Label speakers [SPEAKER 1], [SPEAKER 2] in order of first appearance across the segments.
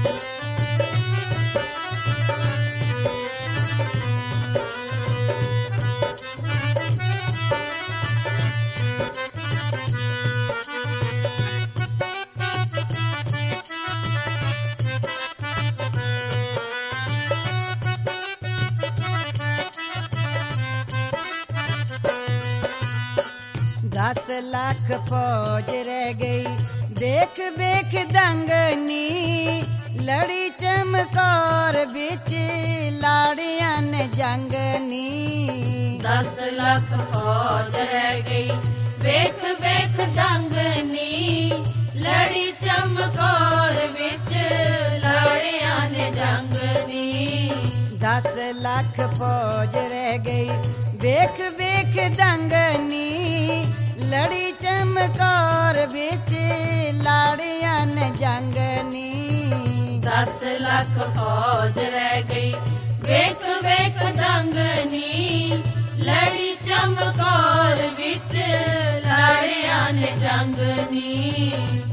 [SPEAKER 1] 10 ਲੱਖ ਫੌਜ ਰਹਿ ਗਈ ਵੇਖ ਵੇਖ ਦੰਗਨੀ ਲੜੀ ਚਮਕੌਰ ਵਿੱਚ ਲਾੜਿਆਂ ਨੇ ਜੰਗਨੀ
[SPEAKER 2] 10 ਲੱਖ ਫੌਜ ਰਹਿ ਗਈ ਵੇਖ ਵੇਖ ਦੰਗਨੀ ਲੜੀ ਚਮਕੌਰ ਵਿੱਚ ਲਾੜਿਆਂ ਨੇ ਜੰਗਨੀ
[SPEAKER 1] 10 ਲੱਖ ਫੌਜ ਰਹਿ ਗਈ ਵੇਖ ਵੇਖ ਦੰਗਨੀ ਲੜੀ ਚਮਕੌਰ ਵਿੱਚ ਲਾੜਿਆਂ ਨੇ ਜੰਗਨੀ
[SPEAKER 2] 10 ਲੱਖ ਫੌਜ ਰਹਿ ਗਈ ਵੇਖ ਵੇਖ ਦੰਗਨੀ ਲੜੀ ਚਮਕੌਰ ਵਿੱਚ ਲਾੜਿਆਂ ਨੇ ਜੰਗਨੀ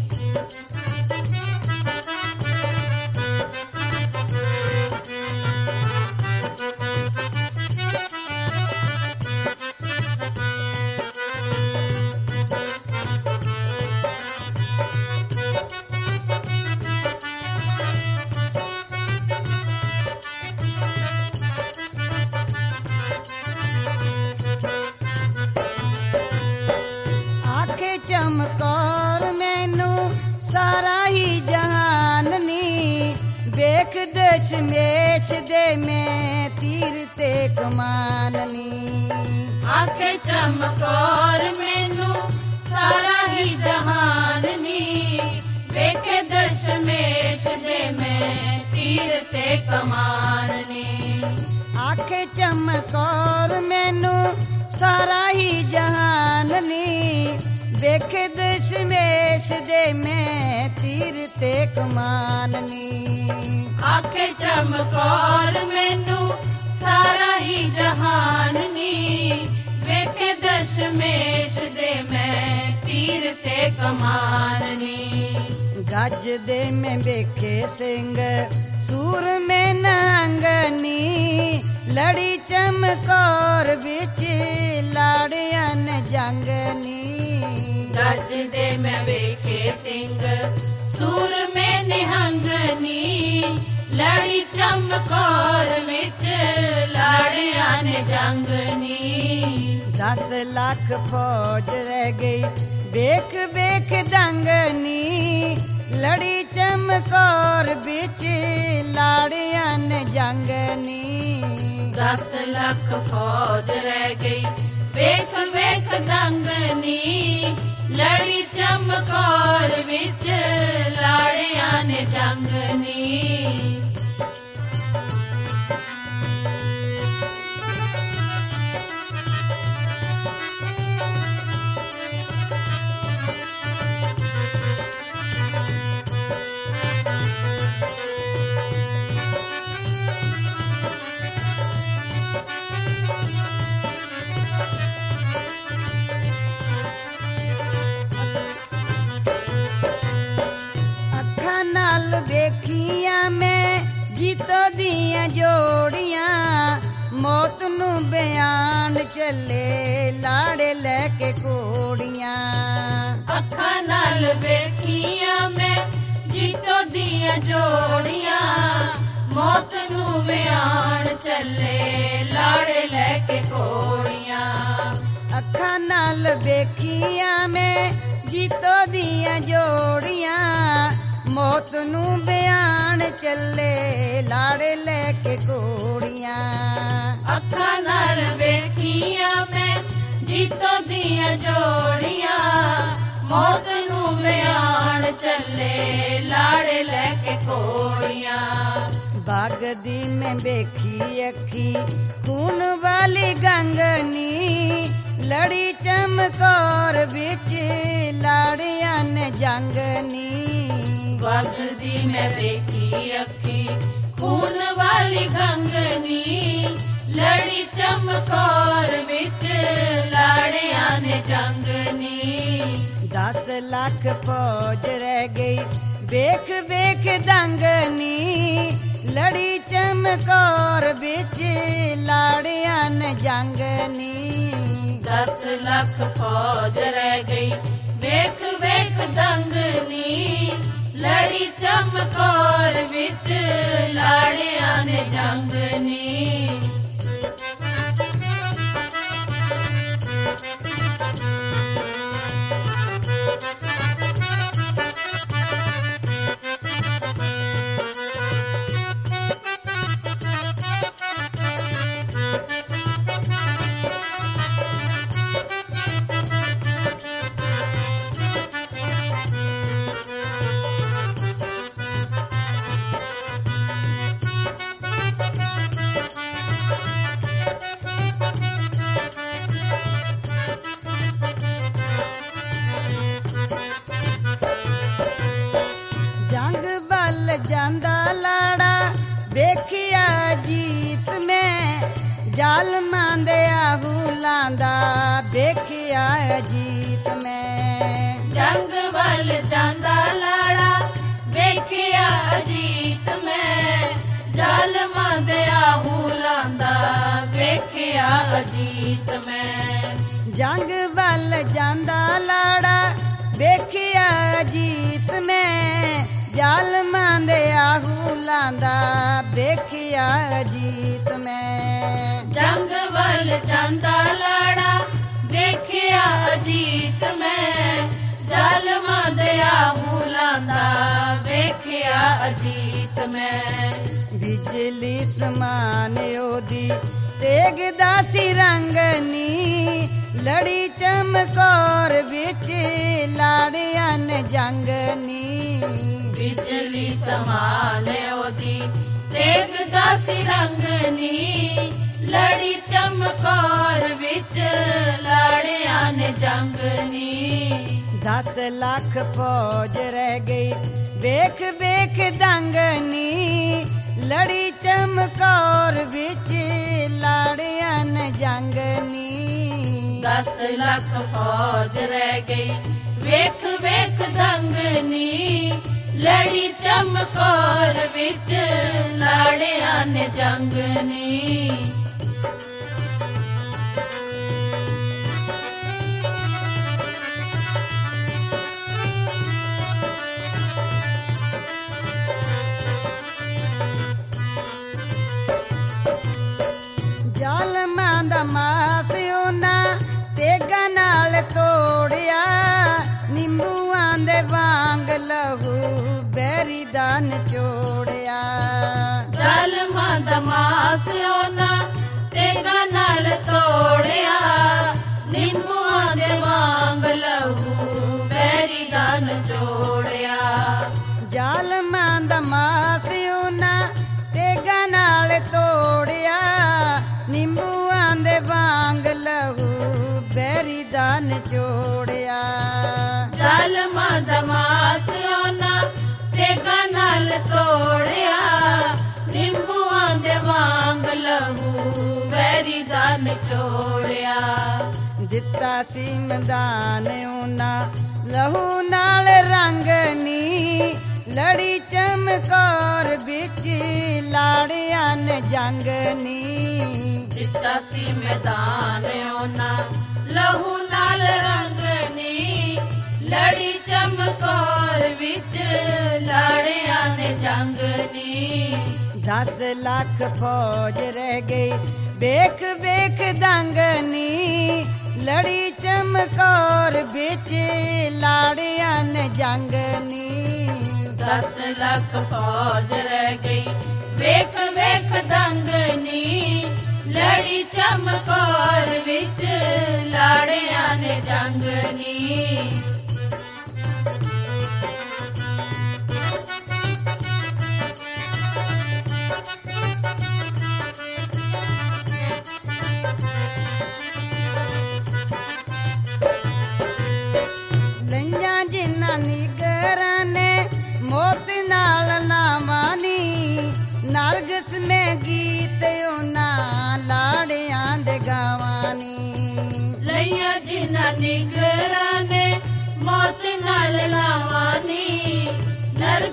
[SPEAKER 1] ਚਮਕੌਰ ਮੈਨੂੰ ਸਾਰਾ ਹੀ ਜਹਾਨ ਨੀ ਵੇਖ ਦਸ਼ਮੇਸ਼ ਦੇ ਮੈਂ ਤੀਰ ਤੇ ਕਮਾਨ ਨੀ
[SPEAKER 2] ਆਖੇ ਚਮਕੌਰ ਮੈਨੂੰ ਸਾਰਾ ਹੀ ਜਹਾਨ ਨੀ ਵੇਖ ਦਸ਼ਮੇਸ਼ ਦੇ ਮੈਂ ਤੀਰ ਤੇ ਕਮਾਨ ਨੀ
[SPEAKER 1] ਆਖੇ ਚਮਕੌਰ ਮੈਨੂੰ ਸਾਰਾ ਹੀ ਜਹਾਨ ਨੀ ਵੇਖ ਦਸ਼ਮੇਸ਼ ਦੇ ਮੈਂ ਤੀਰ ਤੇ ਕਮਾਨ ਨੀ
[SPEAKER 2] ਆਖੇ ਚਮਕੌਰ ਮੈਨੂੰ ਸਾਰਾ ਹੀ ਜਹਾਨ ਨੀ ਵੇਖ ਦਸ਼ਮੇਸ਼ ਦੇ ਮੈਂ ਤੀਰ ਤੇ ਕਮਾਨ ਨੀ
[SPEAKER 1] ਗੱਜਦੇ ਮੈਂ ਵੇਖੇ ਸਿੰਘ ਸੂਰਮੇ ਨੰਗਨੀ ਲੜੀ ਚਮਕੌਰ ਵਿੱਚ ਲਾੜਿਆਂ ਨੇ ਜੰਗਨੀ
[SPEAKER 2] ਗੱਜਦੇ ਮੈਂ ਵੇਖੇ ਸਿੰਘ ਸੂਰਮੇ ਨਿਹੰਗਨੀ ਲੜੀ ਚਮਕੌਰ ਵਿੱਚ ਲਾੜਿਆਂ ਨੇ ਜੰਗਨੀ
[SPEAKER 1] 10 ਲੱਖ ਫੌਜ ਰਹਿ ਗਈ ਵੇਖ ਵੇਖ ਦੰਗਨੀ ਲੜੀ ਚਮਕੌਰ ਵਿੱਚ ਲਾੜਿਆਂ ਨੇ ਜੰਗਨੀ
[SPEAKER 2] 10 ਲੱਖ ਫੌਜ ਰਹਿ ਗਈ ਵੇਖ ਵੇਖ ਦੰਗਨੀ ਲੜੀ ਚਮਕੌਰ ਵਿੱਚ ਲਾੜਿਆਂ ਨੇ ਜੰਗਨੀ
[SPEAKER 1] ਵੇਖੀਆਂ ਮੈਂ ਜੀਤੋ ਦੀਆਂ ਜੋੜੀਆਂ ਮੌਤ ਨੂੰ ਬਿਆਨ ਚੱਲੇ ਲਾੜੇ ਲੈ ਕੇ ਘੋੜੀਆਂ
[SPEAKER 2] ਅੱਖਾਂ ਨਾਲ ਵੇਖੀਆਂ ਮੈਂ ਜੀਤੋ ਦੀਆਂ ਜੋੜੀਆਂ ਮੌਤ ਨੂੰ ਬਿਆਨ ਚੱਲੇ ਲਾੜੇ ਲੈ ਕੇ ਘੋੜੀਆਂ
[SPEAKER 1] ਅੱਖਾਂ ਨਾਲ ਵੇਖੀਆਂ ਮੈਂ ਜੀਤੋ ਦੀਆਂ ਜੋੜੀਆਂ ਮੌਤ ਨੂੰ ਬਿਆਨ ਚੱਲੇ ਲਾੜੇ ਲੈ ਕੇ ਘੋੜੀਆਂ
[SPEAKER 2] ਅੱਖਾਂ ਨਾਲ ਵੇਖੀਆਂ ਮੈਂ ਜੀਤੋ ਦੀਆਂ ਜੋੜੀਆਂ ਮੌਤ ਨੂੰ ਬਿਆਨ ਚੱਲੇ ਲਾੜੇ ਲੈ ਕੇ ਘੋੜੀਆਂ
[SPEAKER 1] ਵਗਦੀ ਮੈਂ ਵੇਖੀ ਅੱਖੀ ਖੂਨ ਵਾਲੀ ਗੰਗਨੀ ਲੜੀ ਚਮਕੌਰ ਵਿੱਚ ਲਾੜਿਆਂ ਨੇ ਜੰਗਨੀ
[SPEAKER 2] ਵਗਦੀ ਮੈਂ ਵੇਖੀ ਅੱਖੀ ਖੂਨ ਵਾਲੀ ਗੰਗਨੀ ਲੜੀ ਚਮਕੌਰ ਵਿੱਚ ਲਾੜਿਆਂ ਨੇ ਜੰਗਨੀ
[SPEAKER 1] 10 ਲੱਖ ਫੌਜ ਰਹਿ ਗਈ ਵੇਖ ਵੇਖ ਦੰਗਨੀ ਲੜੀ ਚਮਕੌਰ ਵਿੱਚ ਲਾੜਿਆਂ ਨੇ ਜੰਗਨੀ
[SPEAKER 2] 10 ਲੱਖ ਫੌਜ ਰਹਿ ਗਈ ਵੇਖ ਵੇਖ ਦੰਗਨੀ ਲੜੀ ਚਮਕੌਰ ਵਿੱਚ ਲਾੜਿਆਂ ਨੇ ਜੰਗਨੀ
[SPEAKER 1] ਜੰਗ ਵੱਲ ਜਾਂਦਾ ਲਾੜਾ ਵੇਖਿਆ ਜੀਤ ਮੈਂ ਜ਼ਾਲਮਾਂ ਦੇ ਆਹੂਲਾਂ ਦਾ ਵੇਖਿਆ ਜੀਤ ਮੈਂ
[SPEAKER 2] ਜੰਗ ਵੱਲ ਜਾਂਦਾ ਲਾੜਾ ਵੇਖਿਆ ਅਜੀਤ ਮੈਂ ਜ਼ਾਲਮਾਂ ਦੇ ਆਹੂਲਾਂ ਦਾ ਵੇਖਿਆ ਅਜੀਤ ਮੈਂ
[SPEAKER 1] ਜੰਗ ਵੱਲ ਜਾਂਦਾ ਲਾੜਾ ਵੇਖਿਆ ਜੀਤ ਮੈਂ ਜ਼ਾਲਮਾਂ ਦੇ ਆਹੂਲਾਂ ਦਾ ਵੇਖਿਆ ਜੀਤ ਮੈਂ
[SPEAKER 2] ਜੰਗ ਵੱਲ ਜਾਂਦਾ ਲਾੜਾ ਵੇਖਿਆ ਅਜੀਤ ਮੈਂ ਜ਼ਾਲਮਾਂ ਦੇ ਆਹੂਲਾਂ ਦਾ ਵੇਖਿਆ ਅਜੀਤ ਮੈਂ
[SPEAKER 1] ਬਿਜਲੀ ਸਮਾਨ ਉਹਦੀ ਤੇਗਦਾ ਸੀ ਰੰਗਨੀ ਲੜੀ ਚਮਕੌਰ ਵਿੱਚ ਲਾੜਿਆਂ ਨੇ ਜੰਗਨੀ
[SPEAKER 2] ਬਿਜਲੀ ਸਮਾਨ ਉਹਦੀ ਤੇਗਦਾ ਸੀ ਰੰਗਨੀ ਲੜੀ ਚਮਕੌਰ ਵਿੱਚ ਲਾੜਿਆਂ ਨੇ ਜੰਗਨੀ
[SPEAKER 1] 10 ਲੱਖ ਫੌਜ ਰਹਿ ਗਈ ਵੇਖ ਵੇਖ ਦੰਗਨੀ ਲੜੀ ਚਮਕੌਰ ਵਿੱਚ ਲਾੜਿਆਂ ਨੇ ਜੰਗਨੀ
[SPEAKER 2] 10 ਲੱਖ ਫੌਜ ਰਹਿ ਗਈ ਵੇਖ ਵੇਖ ਦੰਗਨੀ ਲੜੀ ਚਮਕੌਰ ਵਿੱਚ ਲਾੜਿਆਂ ਨੇ ਜੰਗਨੀ
[SPEAKER 1] ਜ਼ਾਲਮਾਂ ਦਾ ਮਾਸ ਉਹਨਾਂ ਤੇਗਾਂ ਨਾਲ ਤੋੜਿਆ ਨਿੰਬੂਆਂ ਦੇ ਵਾਂਗ ਲਹੂ ਬੈਰੀ ਦਾ ਨਿਚੋੜਿਆ
[SPEAKER 2] ਜ਼ਾਲਮਾਂ ਦਾ ਮਾਸ ਉਹਨਾਂ ਤੇਗਾਂ ਨਾਲ ਤੋੜਿਆ ਨਿੰਬੂਆਂ ਦੇ ਵਾਂਗ ਲਹੂ ਬੈਰੀ ਦਾ ਨਿਚੋੜਿਆ
[SPEAKER 1] ਜ਼ਾਲਮਾਂ ਦਾ ਮਾਸ ਉਹਨਾਂ ਤੇਗਾਂ ਨਾਲ ਤੋੜਿਆ ਨਿੰਬੂਆਂ ਦੇ ਵਾਂਗ ਲਹੂ ਬੈਰੀ ਦਾ ਨਿਚੋੜਿਆ
[SPEAKER 2] ਜ਼ਾਲਮਾਂ ਦਾ ਮਾਸ ਉਹਨਾਂ ਤੇਗਾਂ ਨਾਲ ਤੋੜਿਆ ਨਿੰਬੂਆਂ ਦੇ ਵਾਂਗ ਲਹੂ ਬੈਰੀ ਦਾ ਨਿਚੋੜਿਆ
[SPEAKER 1] ਦਿੱਤਾ ਸੀ ਮੈਦਾਨ ਉਹਨਾਂ ਲਹੂ ਨਾਲ ਰੰਗਨੀ ਲੜੀ ਚਮਕੌਰ ਵਿੱਚ ਲਾੜਿਆਂ ਨੇ ਜੰਗਨੀ
[SPEAKER 2] ਦਿੱਤਾ ਸੀ ਮੈਦਾਨ ਉਹਨਾਂ ਲਹੂ ਨਾਲ ਰੰਗਨੀ ਲੜੀ ਚਮਕੌਰ ਵਿੱਚ ਲਾੜਿਆਂ ਨੇ ਜੰਗਨੀ
[SPEAKER 1] 10 ਲੱਖ ਫੌਜ ਰਹਿ ਗਈ ਵੇਖ ਵੇਖ ਦੰਗਨੀ ਲੜੀ ਚਮਕੌਰ ਵਿੱਚ ਲਾੜਿਆਂ ਨੇ ਜੰਗਨੀ
[SPEAKER 2] 10 ਲੱਖ ਫੌਜ ਰਹਿ ਗਈ ਵੇਖ ਵੇਖ ਦੰਗਨੀ ਲੜੀ ਚਮਕੌਰ ਵਿੱਚ ਲਾੜਿਆਂ ਨੇ ਜੰਗਨੀ
[SPEAKER 1] ਲਈਆਂ ਜਿਨ੍ਹਾਂ ਨਿਗਰਾਂ ਨੇ ਮੌਤ ਨਾਲ ਲਾਵਾਨੀ ਨਰਗਸ ਮੇ ਗੀਤ ਉਹਨਾਂ ਲਾੜਿਆਂ ਦੇ ਗਾਵਾਨੀ
[SPEAKER 2] ਲਈਆਂ ਜਿਨ੍ਹਾਂ ਨਿਗਰਾਂ ਨੇ ਮੌਤ ਨਾਲ ਲਾਵਾਨੀ ਨਰਗਸ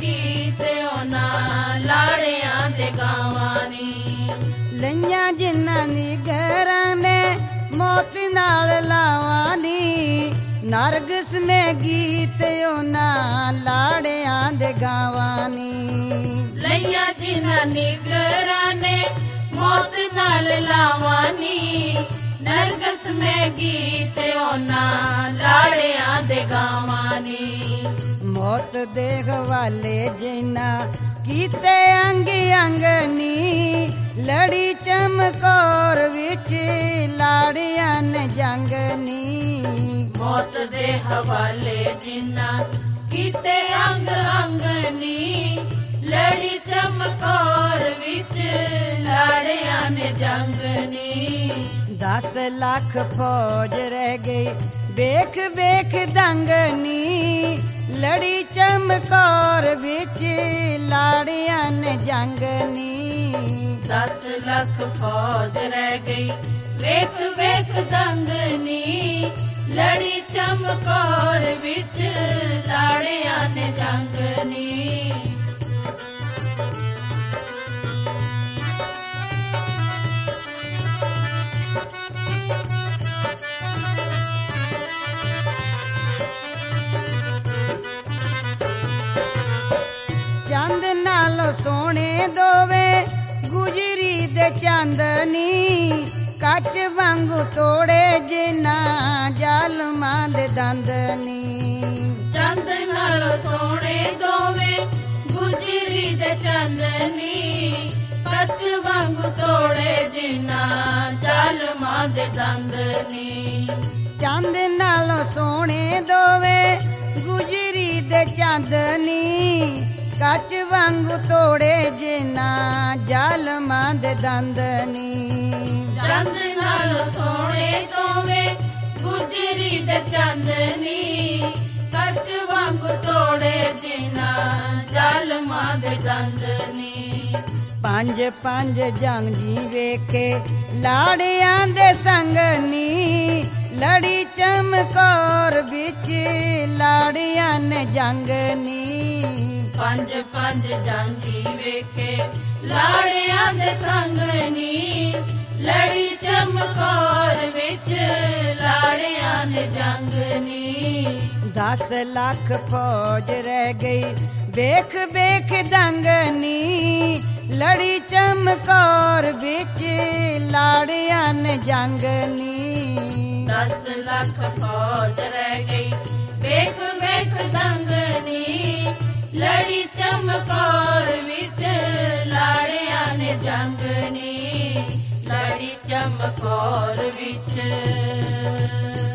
[SPEAKER 2] ਗੀਤ ਉਹਨਾਂ ਲਾੜਿਆਂ ਦੇ ਗਾਵਾਂ ਨੀ
[SPEAKER 1] ਲਈਆਂ ਜਿਨ੍ਹਾਂ ਦੀ ਗਰਾਂ ਨੇ ਮੌਤ ਨਾਲ ਲਾਵਾਂ ਨੀ ਨਰਗਸ ਮੇ ਗੀਤ ਉਹਨਾਂ ਲਾੜਿਆਂ ਦੇ ਗਾਵਾਂ ਨੀ
[SPEAKER 2] ਲਈਆਂ ਜਿਨ੍ਹਾਂ ਨਿਗਰਾਂ ਨੇ ਮੌਤ ਨਾਲ ਲਾਵਾਂ ਨੀ ਨਰਗਸ ਮੇ ਗੀਤ ਉਹਨਾਂ ਲਾੜਿਆਂ ਦੇ ਗਾਵਾਂ ਨੀ
[SPEAKER 1] ਮੌਤ ਦੇ ਹਵਾਲੇ ਜਿਨ੍ਹਾਂ ਕੀਤੇ ਅੰਗ ਅੰਗਨੀ ਲੜੀ ਚਮਕੌਰ ਵਿੱਚ ਲਾੜਿਆਂ ਨੇ ਜੰਗਨੀ
[SPEAKER 2] ਮੌਤ ਦੇ ਹਵਾਲੇ ਜਿਨ੍ਹਾਂ ਕੀਤੇ ਅੰਗ ਅੰਗਨੀ ਲੜੀ ਚਮਕੌਰ ਵਿੱਚ ਲਾੜਿਆਂ ਨੇ ਜੰਗਨੀ
[SPEAKER 1] 10 ਲੱਖ ਫੌਜ ਰਹਿ ਗਈ ਵੇਖ ਵੇਖ ਦੰਗਨੀ ਲੜੀ ਚਮਕੌਰ ਵਿੱਚ ਲਾੜਿਆਂ ਨੇ ਜੰਗਨੀ
[SPEAKER 2] 10 ਲੱਖ ਫੌਜ ਰਹਿ ਗਈ ਵੇਖ ਵੇਖ ਦੰਗਨੀ ਲੜੀ ਚਮਕੌਰ ਵਿੱਚ ਲਾੜਿਆਂ ਨੇ ਜੰਗਨੀ
[SPEAKER 1] ਚੰਦ ਨਾਲੋਂ ਸੋਹਣੇ ਦੋਵੇਂ ਗੁਜਰੀ ਦੇ ਚਾਂਦਨੀ ਕੱਚ ਵਾਂਗੂ ਤੋੜੇ ਜਿਨ੍ਹਾਂ ਜ਼ਾਲਮਾਂ ਦੇ ਦੰਦਨੀ
[SPEAKER 2] ਚੰਦ ਨਾਲੋਂ ਸੋਹਣੇ ਦੋਵੇਂ ਗੁਜਰੀ ਦੇ ਚਾਂਦਨੀ ਕੱਚ ਵਾਂਗੂ ਤੋੜੇ ਜਿਨ੍ਹਾਂ ਜ਼ਾਲਮਾਂ ਦੇ ਦੰਦਨੀ
[SPEAKER 1] ਚੰਦ ਨਾਲੋਂ ਸੋਹਣੇ ਦੋਵੇਂ ਗੁਜਰੀ ਦੇ ਚਾਂਦਨੀ ਕੱਚ ਵਾਂਗੂ ਤੋੜੇ ਜਿਨ੍ਹਾਂ ਜ਼ਾਲਮਾਂ ਦੇ ਦੰਦਨੀ
[SPEAKER 2] ਚੰਦ ਨਾਲੋਂ ਸੋਹਣੇ ਦੋਵੇਂ ਗੁਜਰੀ ਦੇ ਚਾਂਦਨੀ ਕੱਚ ਵਾਂਗੂ ਤੋੜੇ ਜਿਨ੍ਹਾਂ ਜ਼ਾਲਮਾਂ ਦੇ ਦੰਦਨੀ
[SPEAKER 1] ਪੰਜ ਪੰਜ ਜੰਗ ਜੀ ਵੇਖੇ ਲਾੜਿਆਂ ਦੇ ਸੰਗਨੀ ਲੜੀ ਚਮਕੌਰ ਵਿੱਚ ਲਾੜਿਆਂ ਨੇ ਜੰਗਨੀ
[SPEAKER 2] ਪੰਜ ਪੰਜ ਜਾਂਦੀ ਵੇਖੇ ਲਾੜਿਆਂ ਦੇ ਸੰਗਨੀ ਲੜੀ ਚਮਕੌਰ ਵਿੱਚ ਲਾੜਿਆਂ ਨੇ ਜੰਗਨੀ
[SPEAKER 1] 10 ਲੱਖ ਫੌਜ ਰਹਿ ਗਈ ਵੇਖ ਵੇਖ ਦੰਗਨੀ ਲੜੀ ਚਮਕੌਰ ਵਿੱਚ ਲਾੜਿਆਂ ਨੇ ਜੰਗਨੀ
[SPEAKER 2] 10 ਲੱਖ ਫੌਜ ਰਹਿ ਗਈ ਵੇਖ ਵੇਖ ਦੰਗਨੀ ਲੜੀ ਚਮਕੌਰ ਵਿੱਚ ਲਾੜਿਆਂ ਨੇ ਜੰਗਨੀ ਲੜੀ ਚਮਕੌਰ ਵਿੱਚ